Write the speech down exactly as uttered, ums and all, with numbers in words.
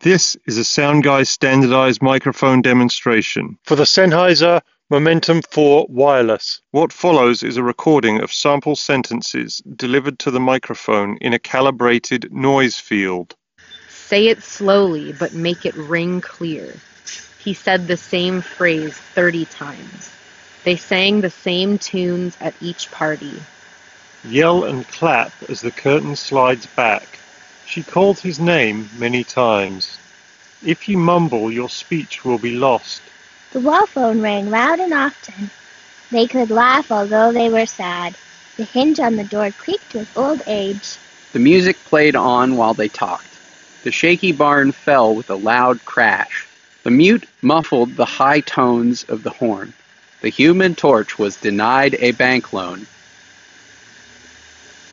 This is a Soundguys standardized microphone demonstration for the Sennheiser Momentum four Wireless. What follows is a recording of sample sentences delivered to the microphone in a calibrated noise field. Say it slowly, but make it ring clear. He said the same phrase thirty times. They sang the same tunes at each party. Yell and clap as the curtain slides back. She called his name many times. If you mumble, your speech will be lost. The wall phone rang loud and often. They could laugh although they were sad. The hinge on the door creaked with old age. The music played on while they talked. The shaky barn fell with a loud crash. The mute muffled the high tones of the horn. The Human Torch was denied a bank loan.